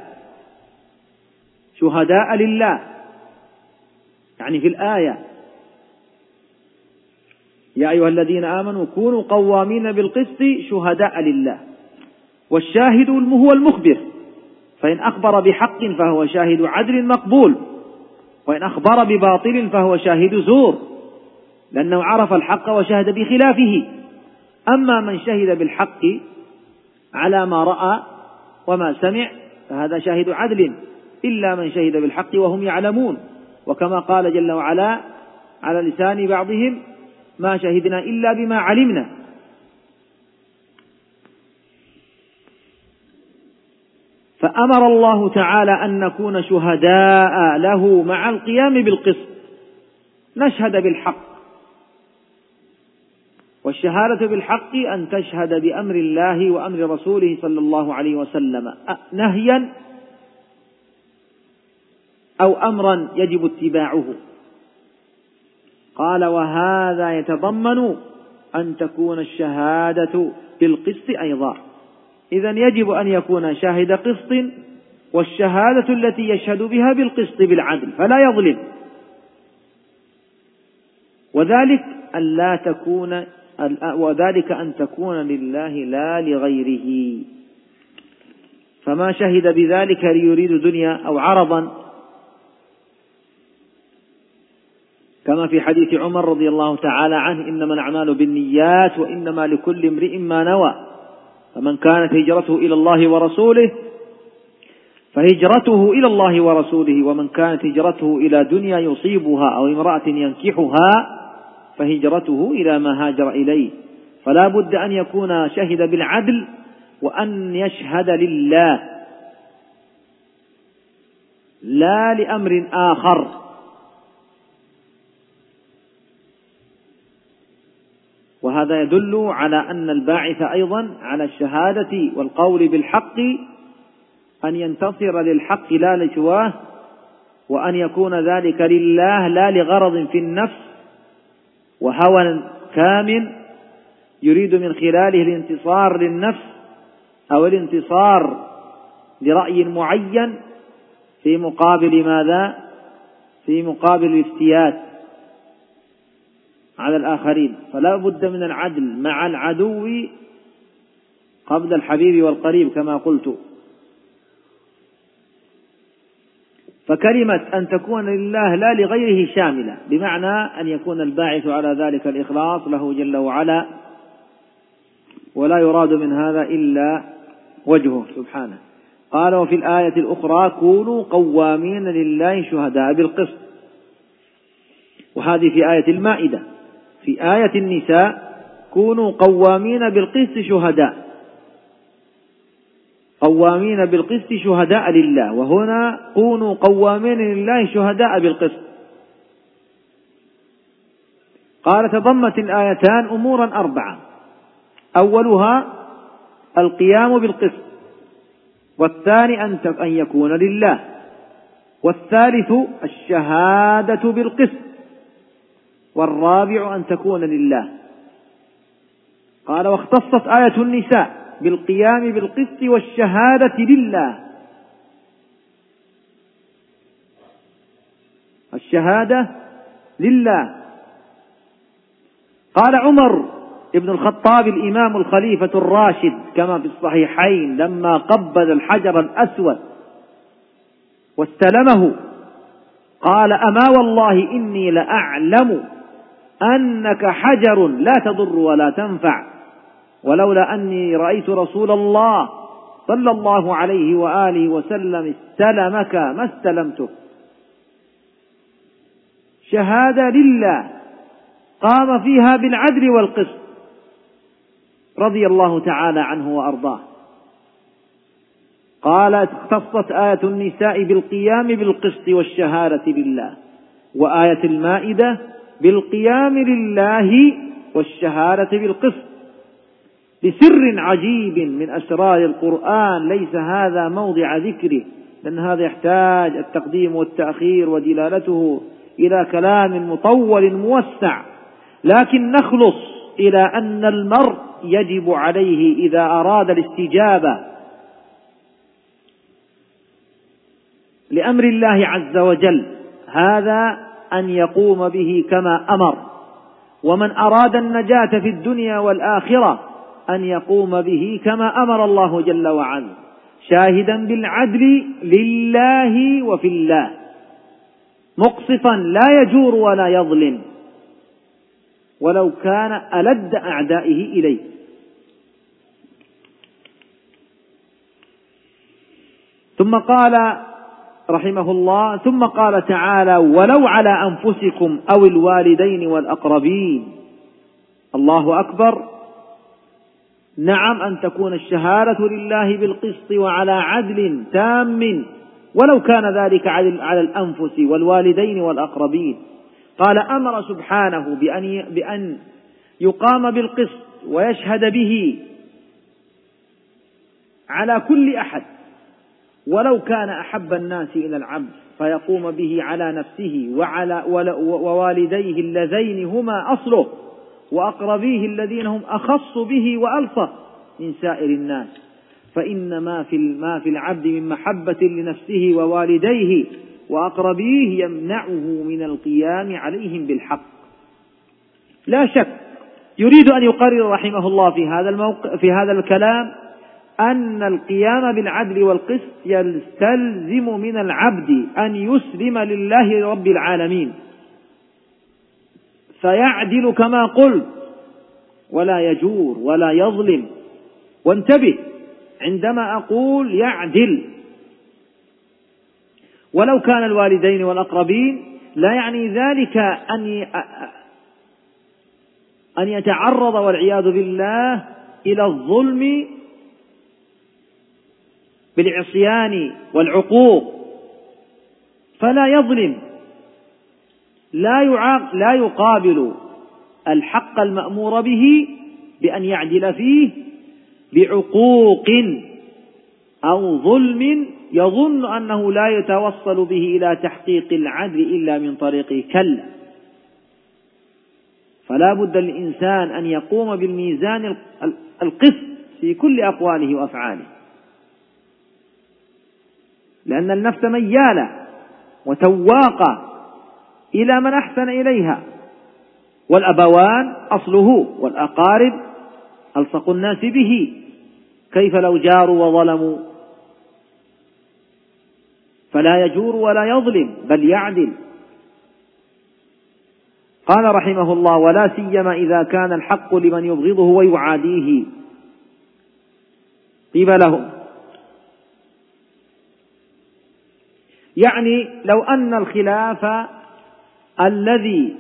شهداء لله يعني في الآية يا أيها الذين آمنوا كونوا قوامين بالقسط شهداء لله، والشاهد هو المخبر، فإن أخبر بحق فهو شاهد عدل مقبول، وإن أخبر بباطل فهو شاهد زور، لأنه عرف الحق وشهد بخلافه. أما من شهد بالحق على ما رأى وما سمع فهذا شاهد عدل، إلا من شهد بالحق وهم يعلمون، وكما قال جل وعلا على لسان بعضهم ما شهدنا إلا بما علمنا. فأمر الله تعالى أن نكون شهداء له مع القيام بالقسط، نشهد بالحق، والشهادة بالحق أن تشهد بأمر الله وأمر رسوله صلى الله عليه وسلم نهيا أو أمرا يجب اتباعه. قال وهذا يتضمن أن تكون الشهادة بالقسط أيضا، إذن يجب أن يكون شاهد قسط، والشهادة التي يشهد بها بالقسط بالعدل فلا يظلم، وذلك أن تكون لله لا لغيره، فما شهد بذلك ليريد دنيا أو عرضا، كما في حديث عمر رضي الله تعالى عنه إنما الأعمال بالنيات وإنما لكل امرئ ما نوى، فمن كانت هجرته إلى الله ورسوله فهجرته إلى الله ورسوله، ومن كانت هجرته إلى دنيا يصيبها أو امرأة ينكحها فهجرته إلى ما هاجر إليه. فلا بد أن يكون شهد بالعدل وأن يشهد لله لا لأمر آخر. وهذا يدل على أن الباعث أيضا على الشهادة والقول بالحق أن ينتصر للحق لا لسواه، وأن يكون ذلك لله لا لغرض في النفس وهوى كامن يريد من خلاله الانتصار للنفس أو الانتصار لرأي معين في مقابل ماذا؟ في مقابل الافتيات على الآخرين. فلا بد من العدل مع العدو قبل الحبيب والقريب كما قلت. فكلمة أن تكون لله لا لغيره شاملة، بمعنى أن يكون الباعث على ذلك الإخلاص له جل وعلا، ولا يراد من هذا إلا وجهه سبحانه. قال وفي الآية الأخرى كونوا قوامين لله شهداء بالقسط، وهذه في آية المائدة. في آية النساء كونوا قوامين بالقسط شهداء، قوامين بالقسط شهداء لله، وهنا كونوا قوامين لله شهداء بالقسط. قال تضمت الآيتان أمورا أربعة، أولها القيام بالقسط، والثاني أن يكون لله، والثالث الشهادة بالقسط، والرابع أن تكون لله. قال واختصت آية النساء بالقيام بالقسط والشهادة لله، الشهادة لله. قال عمر ابن الخطاب الإمام الخليفة الراشد كما في الصحيحين لما قبل الحجر الأسود واستلمه قال أما والله إني لأعلم أنك حجر لا تضر ولا تنفع، ولولا أني رأيت رسول الله صلى الله عليه وآله وسلم استلمك ما استلمته. شهادة لله قام فيها بالعدل والقسط رضي الله تعالى عنه وأرضاه. قال اختصت آية النساء بالقيام بالقسط والشهادة لله، وآية المائدة بالقيام لله والشهادة بالقسط، بسر عجيب من أسرار القرآن ليس هذا موضع ذكره، لأن هذا يحتاج التقديم والتأخير ودلالته إلى كلام مطول موسع، لكن نخلص إلى أن المرء يجب عليه إذا أراد الاستجابة لأمر الله عز وجل هذا أن يقوم به كما أمر، ومن أراد النجاة في الدنيا والآخرة أن يقوم به كما أمر الله جل وعلا، شاهدا بالعدل لله وفي الله، مقسطا لا يجور ولا يظلم ولو كان ألد أعدائه إليه. ثم قال رحمه الله: ثم قال تعالى: ولو على أنفسكم أو الوالدين والأقربين. الله أكبر. نعم، أن تكون الشهادة لله بالقسط وعلى عدل تام، ولو كان ذلك على الأنفس والوالدين والأقربين. قال: أمر سبحانه بأن يقام بالقسط ويشهد به على كل أحد، ولو كان أحب الناس إلى العبد، فيقوم به على نفسه ووالديه اللذين هما أصله، وأقربيه الذين هم أخص به وألصق من سائر الناس، فإن ما في العبد من محبة لنفسه ووالديه وأقربيه يمنعه من القيام عليهم بالحق. لا شك يريد أن يقرر رحمه الله في هذا الكلام أن القيام بالعدل والقسط يستلزم من العبد أن يسلم لله رب العالمين، فيعدل كما قلت ولا يجور ولا يظلم. وانتبه عندما أقول يعدل، ولو كان الوالدين والأقربين لا يعني ذلك أن يتعرض والعياذ بالله إلى الظلم بالعصيان والعقوق، فلا يظلم، لا يقابل الحق المأمور به بأن يعدل فيه بعقوق أو ظلم يظن أنه لا يتوصل به إلى تحقيق العدل إلا من طريقه. كلا، فلا بد للإنسان أن يقوم بالميزان القسط في كل أقواله وأفعاله، لأن النفس ميالة وتواقة إلى من أحسن إليها، والأبوان أصله، والأقارب ألصق الناس به، كيف لو جاروا وظلموا؟ فلا يجور ولا يظلم بل يعدل. قال رحمه الله: ولا سيما إذا كان الحق لمن يبغضه ويعاديه قبلهم. يعني لو أن الخلاف الذي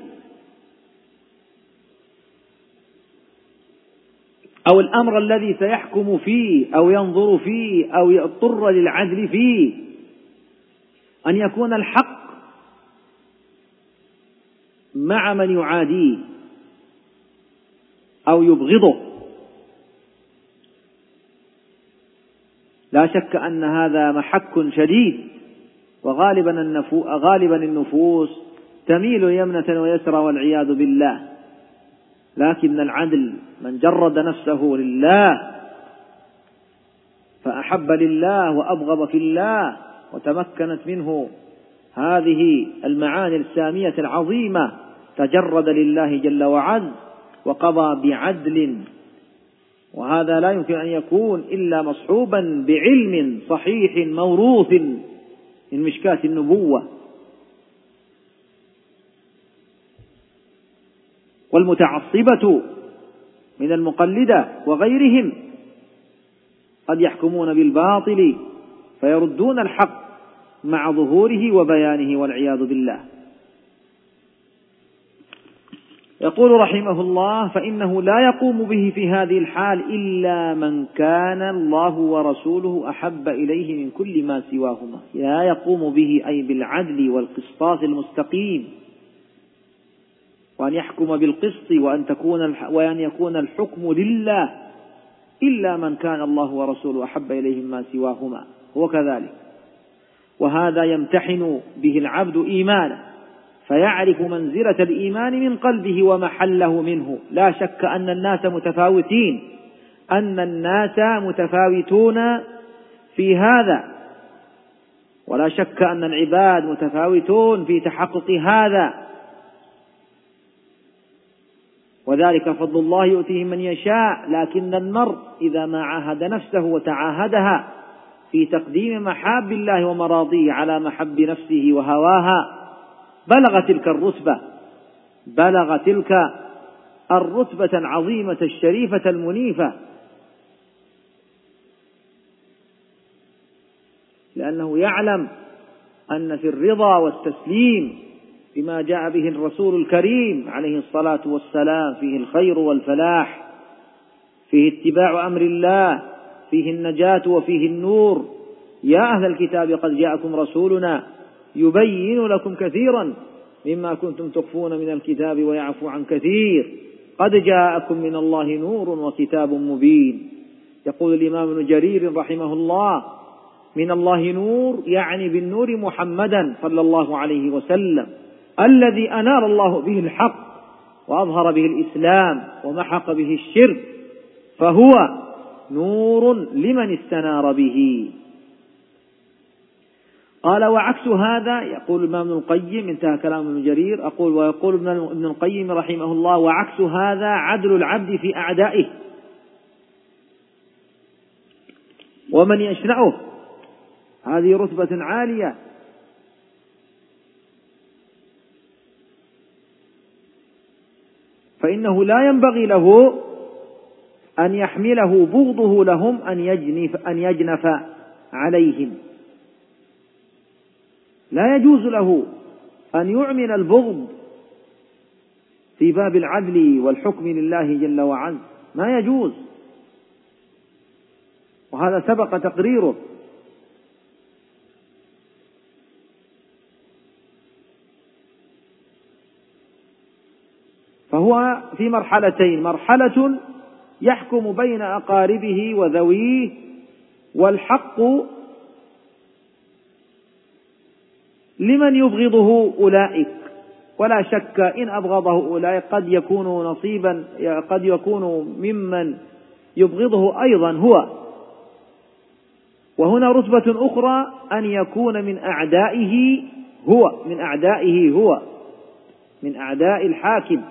أو الأمر الذي سيحكم فيه أو ينظر فيه أو يضطر للعدل فيه أن يكون الحق مع من يعاديه أو يبغضه، لا شك أن هذا محك شديد، وغالبا النفوس تميل يمنة ويسرى والعياذ بالله. لكن العدل من جرد نفسه لله فأحب لله وأبغض في الله، وتمكنت منه هذه المعاني السامية العظيمة، تجرد لله جل وعز وقضى بعدل، وهذا لا يمكن أن يكون إلا مصحوبا بعلم صحيح موروث من مشكاة النبوة. والمتعصبة من المقلدة وغيرهم قد يحكمون بالباطل فيردون الحق مع ظهوره وبيانه والعياذ بالله. يقول رحمه الله: فإنه لا يقوم به في هذه الحال إلا من كان الله ورسوله أحب إليه من كل ما سواهما. لا يقوم به أي بالعدل والقسطاس المستقيم، وأن يحكم بالقسط وأن يكون الحكم لله إلا من كان الله ورسوله أحب إليه ما سواهما، هو كذلك. وهذا يمتحن به العبد إيمانه فيعرف منزلة الإيمان من قلبه ومحله منه. لا شك أن الناس متفاوتون في هذا، ولا شك أن العباد متفاوتون في تحقق هذا، وذلك فضل الله يؤتيه من يشاء. لكن المرء إذا ما عاهد نفسه وتعاهدها في تقديم محاب الله ومراضيه على محب نفسه وهواها بلغ تلك الرتبة العظيمة الشريفة المنيفة، لأنه يعلم أن في الرضا والتسليم بما جاء به الرسول الكريم عليه الصلاة والسلام فيه الخير والفلاح، فيه اتباع أمر الله، فيه النجاة وفيه النور. يا أهل الكتاب قد جاءكم رسولنا يبين لكم كثيرا مما كنتم تخفون من الكتاب ويعفو عن كثير، قد جاءكم من الله نور وكتاب مبين. يقول الإمام ابن جرير رحمه الله: من الله نور، يعني بالنور محمدا صلى الله عليه وسلم، الذي أنار الله به الحق وأظهر به الإسلام ومحق به الشرك، فهو نور لمن استنار به. قال: وعكس هذا، يقول الإمام ابن القيم، انتهى كلام ابن جرير، ويقول ابن القيم رحمه الله: وعكس هذا عدل العبد في أعدائه ومن يشنعه. هذه رتبة عالية، فإنه لا ينبغي له أن يحمله بغضه لهم أن يجنف عليهم. لا يجوز له أن يعمل البغض في باب العدل والحكم لله جل وعلا، ما يجوز، وهذا سبق تقريره. فهو في مرحلتين: مرحلة يحكم بين أقاربه وذويه، والحق لمن يبغضه أولئك، ولا شك إن أبغضه أولئك قد يكون ممن يبغضه أيضا هو. وهنا رتبة أخرى أن يكون من أعدائه هو، من أعداء الحاكم.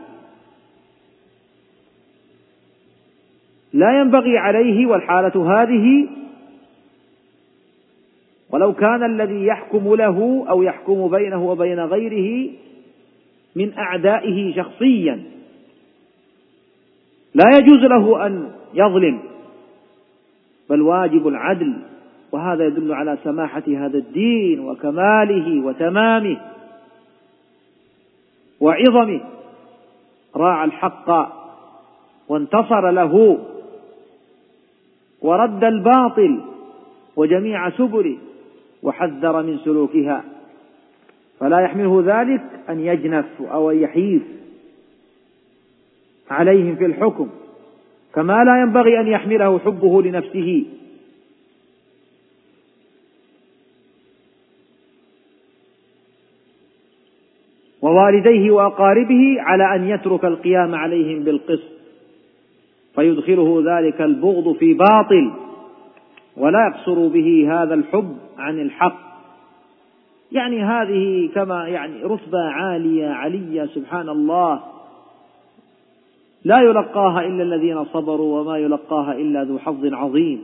لا ينبغي عليه، والحالة هذه ولو كان الذي يحكم له أو يحكم بينه وبين غيره من أعدائه شخصيا، لا يجوز له أن يظلم، بل واجب العدل. وهذا يدل على سماحة هذا الدين وكماله وتمامه وعظمه. راعى الحق وانتصر له ورد الباطل وجميع سبله وحذر من سلوكها، فلا يحمله ذلك أن يجنف أو أن يحيف عليهم في الحكم، كما لا ينبغي أن يحمله حبه لنفسه. ووالديه وأقاربه على أن يترك القيام عليهم بالقسط، فيدخله ذلك البغض في باطل ولا يقصر به هذا الحب عن الحق. يعني هذه كما رتبة عالية سبحان الله، لا يلقاها إلا الذين صبروا وما يلقاها إلا ذو حظ عظيم.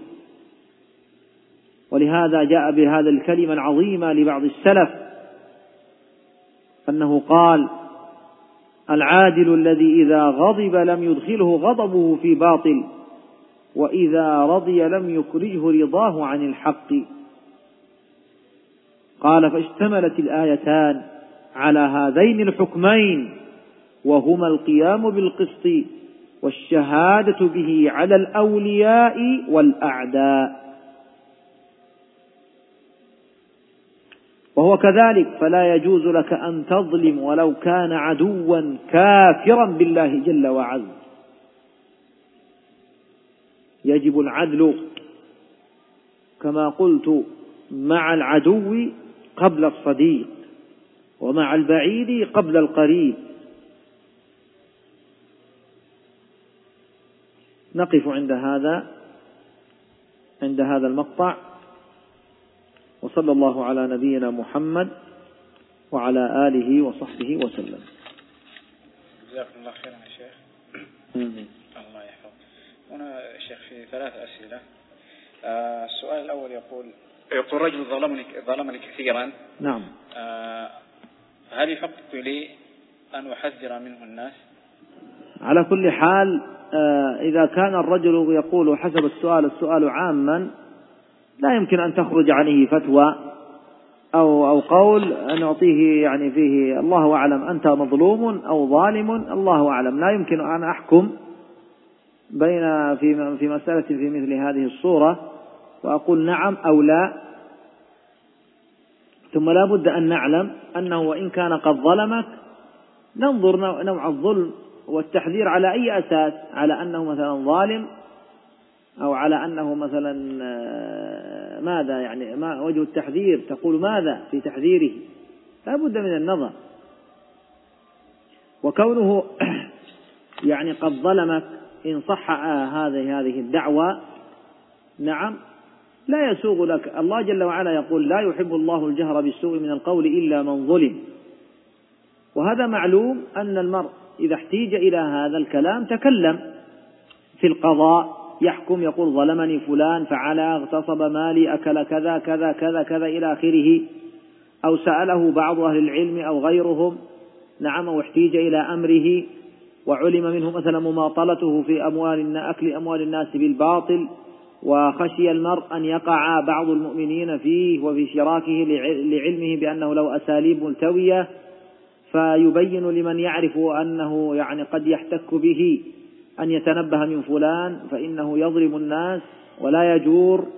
ولهذا جاء بهذا الكلمة العظيمة لبعض السلف أنه قال: العادل الذي إذا غضب لم يدخله غضبه في باطل، وإذا رضي لم يخرجه رضاه عن الحق. قال: فاشتملت الآيتان على هذين الحكمين، وهما القيام بالقسط والشهادة به على الأولياء والأعداء. وهو كذلك، فلا يجوز لك أن تظلم ولو كان عدوا كافرا بالله جل وعز. يجب العدل كما قلت مع العدو قبل الصديق، ومع البعيد قبل القريب. نقف عند هذا المقطع، وصلى الله على نبينا محمد وعلى آله وصحبه وسلم. جزاكم الله خيرا يا شيخ. الله يحفظ. هنا شيخ في 3 أسئلة. السؤال الأول يقول رجل ظلمني كثيرا. نعم. هل يحق لي أن أحذر منه الناس؟ على كل حال إذا كان الرجل يقول حسب السؤال عاما، لا يمكن أن تخرج عليه فتوى أو قول نعطيه يعني فيه الله أعلم أنت مظلوم أو ظالم، الله أعلم. لا يمكن أن أحكم في مسألة في مثل هذه الصورة وأقول نعم أو لا. ثم لا بد أن نعلم أنه وإن كان قد ظلمك، ننظر نوع الظلم والتحذير على أي أساس، على أنه مثلا ظالم، أو على أنه مثلا ماذا، يعني ما وجه التحذير، تقول ماذا في تحذيره. لا بد من النظر. وكونه يعني قد ظلمك إن صح هذه الدعوة، نعم، لا يسوغ لك. الله جل وعلا يقول لا يحب الله الجهر بالسوء من القول إلا من ظلم. وهذا معلوم أن المرء إذا احتيج إلى هذا الكلام تكلم في القضاء، يحكم يقول ظلمني فلان، فعل، اغتصب مالي، أكل كذا كذا كذا كذا إلى آخره، أو سأله بعض أهل العلم أو غيرهم، نعم، واحتيج إلى أمره وعلم منه مثلا مماطلته في أكل أموال الناس بالباطل، وخشي المرء أن يقع بعض المؤمنين فيه وفي شراكه لعلمه بأنه له أساليب ملتوية، فيبين لمن يعرف أنه يعني قد يحتك به أن يتنبه من فلان فإنه يظلم الناس ولا يجور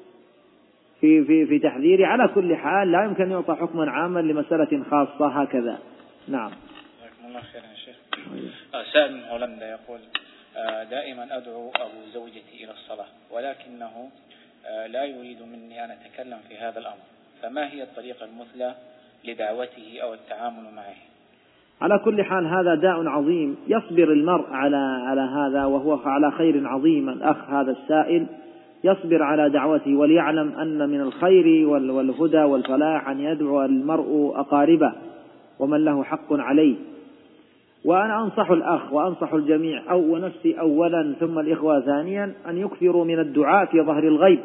في تحذيره. على كل حال لا يمكن أن يعطى حكما عاما لمسألة خاصة هكذا. نعم. جزاكم الله خيرا يا شيخ. سائل من هولندا يقول دائما أدعو أبو زوجتي إلى الصلاة، ولكنه لا يريد مني أن أتكلم في هذا الأمر، فما هي الطريقة المثلى لدعوته أو التعامل معه؟ على كل حال هذا داء عظيم، يصبر المرء على هذا، وهو على خير عظيم. الأخ هذا السائل يصبر على دعوته، وليعلم أن من الخير والهدى والفلاح أن يدعو المرء أقاربه ومن له حق عليه. وأنا أنصح الأخ وأنصح الجميع ونفسي أولا ثم الإخوة ثانيا أن يكثروا من الدعاء في ظهر الغيب،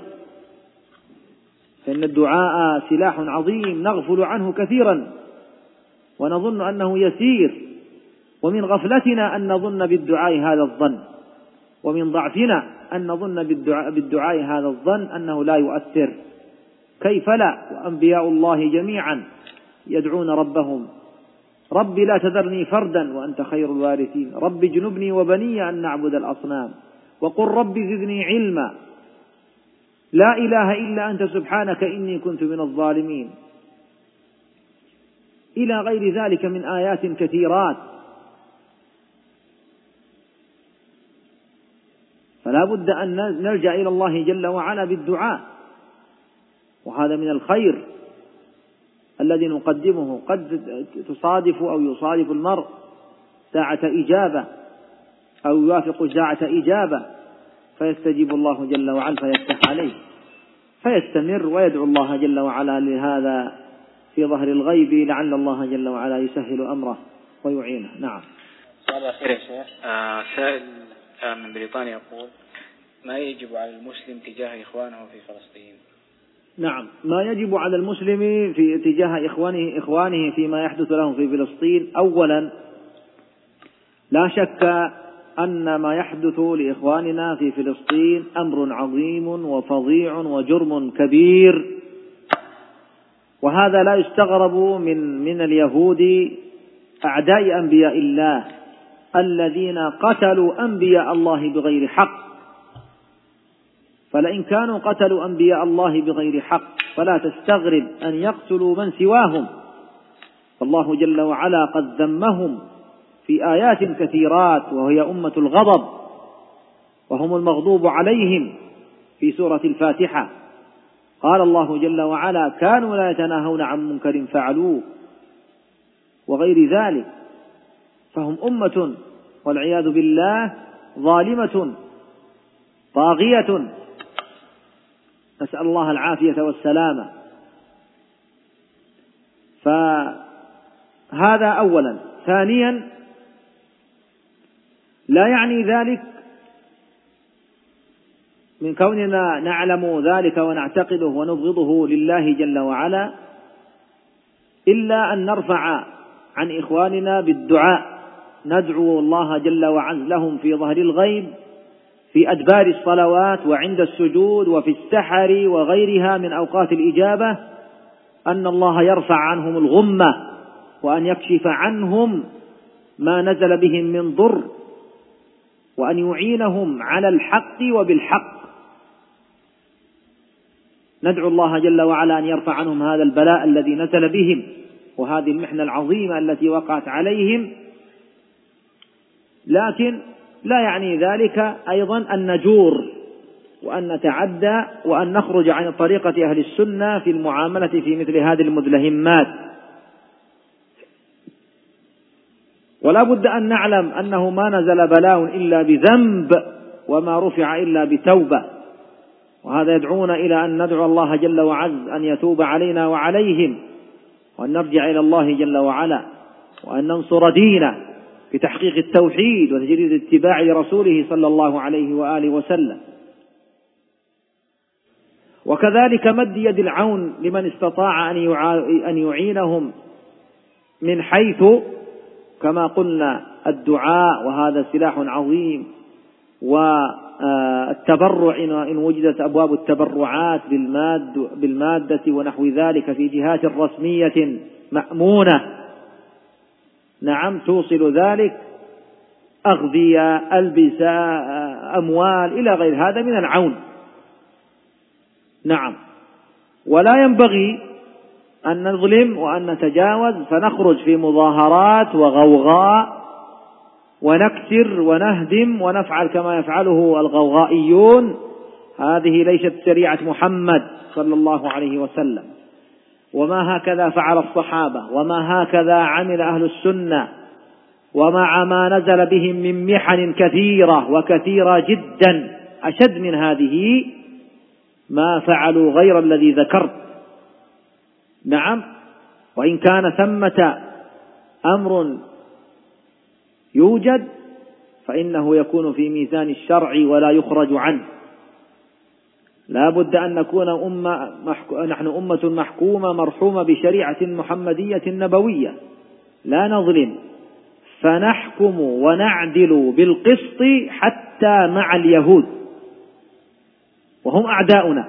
فإن الدعاء سلاح عظيم نغفل عنه كثيرا ونظن أنه يسير، ومن غفلتنا أن نظن بالدعاء هذا الظن، ومن ضعفنا أن نظن بالدعاء هذا الظن أنه لا يؤثر. كيف لا؟ وأنبياء الله جميعا يدعون ربهم رب لا تذرني فردا وأنت خير الوارثين، رب اجنبني وبني أن نعبد الأصنام، وقل رب زدني علما، لا إله إلا أنت سبحانك إني كنت من الظالمين، إلى غير ذلك من آيات كثيرات. فلا بد أن نلجأ إلى الله جل وعلا بالدعاء، وهذا من الخير الذي نقدمه. قد تصادف أو يصادف المرء ساعة إجابة أو يوافق ساعة إجابة فيستجيب الله جل وعلا فيفتح عليه فيستمر ويدعو الله جل وعلا لهذا في ظهر الغيب، لعل الله جل وعلا يسهل أمره ويعينه. نعم. سؤال أخير يا شيخ. سائل من بريطانيا يقول ما يجب على المسلم تجاه إخوانه في فلسطين؟ نعم، ما يجب على المسلم في تجاه إخوانه فيما يحدث لهم في فلسطين، أولا لا شك أن ما يحدث لإخواننا في فلسطين أمر عظيم وفظيع وجرم كبير، وهذا لا يستغرب من اليهود أعداء أنبياء الله الذين قتلوا أنبياء الله بغير حق. فلئن كانوا قتلوا أنبياء الله بغير حق فلا تستغرب أن يقتلوا من سواهم. فالله جل وعلا قد ذمهم في آيات كثيرات، وهي أمة الغضب وهم المغضوب عليهم في سورة الفاتحة. قال الله جل وعلا: كانوا لا يتناهون عن منكر فعلوه وغير ذلك. فهم أمة والعياذ بالله ظالمة طاغية، نسأل الله العافية والسلامة. فهذا أولا. ثانيا، لا يعني ذلك من كوننا نعلم ذلك ونعتقده ونبغضه لله جل وعلا إلا أن نرفع عن إخواننا بالدعاء، ندعو الله جل وعز لهم في ظهر الغيب، في أدبار الصلوات وعند السجود وفي السحر وغيرها من أوقات الإجابة، أن الله يرفع عنهم الغمة وأن يكشف عنهم ما نزل بهم من ضر، وأن يعينهم على الحق وبالحق. ندعو الله جل وعلا أن يرفع عنهم هذا البلاء الذي نزل بهم وهذه المحنة العظيمة التي وقعت عليهم. لكن لا يعني ذلك أيضا أن نجور وأن نتعدى وأن نخرج عن طريقة أهل السنة في المعاملة في مثل هذه المدلهمات. ولا بد أن نعلم أنه ما نزل بلاء إلا بذنب وما رفع إلا بتوبة، وهذا يدعونا إلى أن ندعو الله جل وعز أن يتوب علينا وعليهم، وأن نرجع إلى الله جل وعلا، وأن ننصر دينه بتحقيق التوحيد وتجريد اتباع رسوله صلى الله عليه وآله وسلم. وكذلك مد يد العون لمن استطاع أن يعينهم من حيث كما قلنا الدعاء، وهذا سلاح عظيم، والتبرع إن وجدت أبواب التبرعات بالمادة ونحو ذلك في جهات رسمية مأمونة، نعم، توصل ذلك، أغذية، ألبسة، أموال إلى غير هذا من العون. نعم. ولا ينبغي أن نظلم وأن نتجاوز فنخرج في مظاهرات وغوغاء ونكسر ونهدم ونفعل كما يفعله الغوغائيون. هذه ليست شريعة محمد صلى الله عليه وسلم، وما هكذا فعل الصحابة، وما هكذا عمل أهل السنة، ومع ما نزل بهم من محن كثيرة وكثيرة جدا أشد من هذه ما فعلوا غير الذي ذكرت. نعم. وإن كان ثمة أمر يوجد فإنه يكون في ميزان الشرع ولا يخرج عنه. لا بد أن نكون نحن أمة محكومة مرحومة بشريعة محمدية نبوية، لا نظلم، فنحكم ونعدل بالقسط حتى مع اليهود وهم أعداؤنا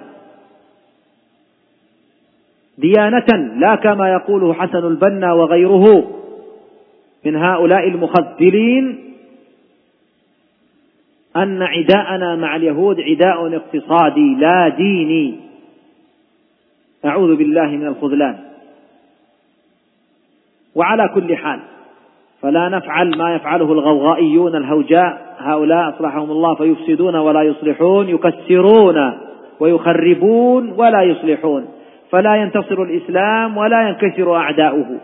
ديانة، لا كما يقوله حسن البنا وغيره من هؤلاء المخذلين أن عداءنا مع اليهود عداء اقتصادي لا ديني. أعوذ بالله من الخذلان. وعلى كل حال فلا نفعل ما يفعله الغوغائيون الهوجاء، هؤلاء أصلحهم الله فيفسدون ولا يصلحون، يكسرون ويخربون ولا يصلحون، فلا ينتصر الإسلام ولا ينكسر أعداؤه.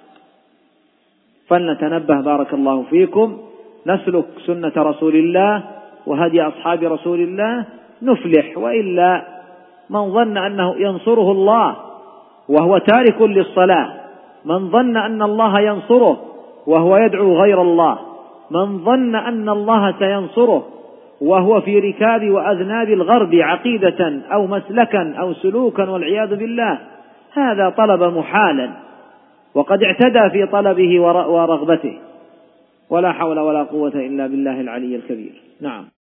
فلنتنبه بارك الله فيكم، نسلك سنة رسول الله وهدي أصحاب رسول الله نفلح. وإلا من ظن أنه ينصره الله وهو تارك للصلاة، من ظن أن الله ينصره وهو يدعو غير الله، من ظن أن الله سينصره وهو في ركاب وأذناب الغرب عقيدة أو مسلكا أو سلوكا والعياذ بالله، هذا طلب محالا وقد اعتدى في طلبه ورغبته، ولا حول ولا قوة إلا بالله العلي الكبير. نعم.